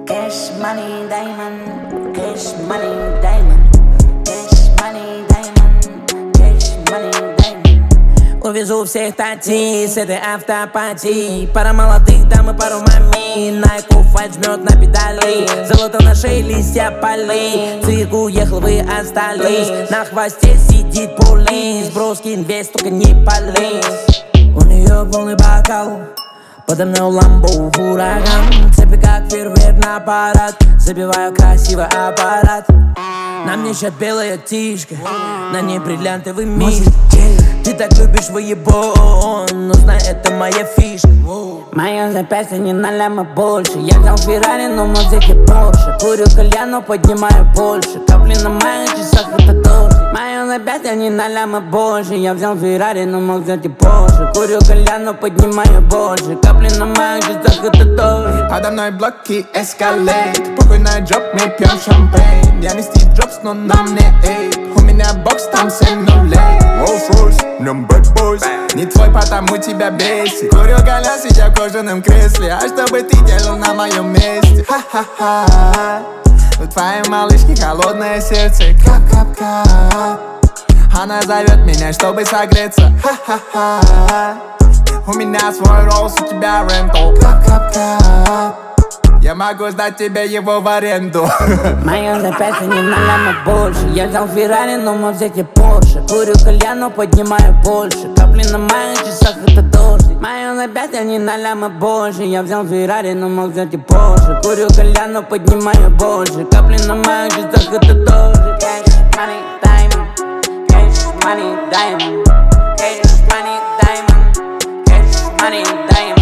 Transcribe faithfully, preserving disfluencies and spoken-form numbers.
Cash money diamond, cash money diamond, cash money diamond, cash money diamond. Увезу всех татей с этой автопатии. Пара молодых дам и пару мамин. Найков файт жмет на педали. Золото на шее, листья полей. Цирк уехал, вы остались. На хвосте сидит полис. Броскин весь, только не полез. У нее полный бокал, подо мной ламбо, ураган. Цепи как фейерверк на парад. Забиваю красивый аппарат. На мне сейчас белая тишка, на ней бриллиантовый мир. Ты так любишь выебон, но знай, это моя фишка. Моё запястье не на ляма больше. Я взял Феррари, но музыки Порше. Курю кальян, но поднимаю больше. Капли на моих часах, это дождь. Моё запястье не на ляма больше. Я взял Феррари, но музыки Порше. Курю кальян, но поднимаю больше. Капли на моих часах, это дождь. Подо мной блоки эскалейт. Похуй на джоб, мы пьем шампейн. Я не Стив Джобс, но на мне эйп. У меня бокс, там семь нулей. Rolls-Royce, в нем bad boys. Не твой, потому тебя бесит. Курю кальян, сидя в кожаном кресле. А что бы ты делал на моем месте? Ха-ха-ха. У твоей малышки холодное сердце. Кап-кап-кап. Она зовет меня, чтобы согреться. Ха-ха-ха. У меня свой Rolls, у тебя рентал. Кап-кап-кап. Я могу сдать тебе его в аренду. Моё запястье не на ляма больше. Я взял Феррари, но мы взяли Порше. Курю кальян, но поднимаю больше. Капли на моих часах, это дождь. Моё запястье не на ляма больше. Я взял Феррари, но мы взяли Порше. Курю кальян, но поднимаю больше. Капли на моих часах, это дождь. Cash money diamond, cash money diamond, cash money diamond, cash money diamond.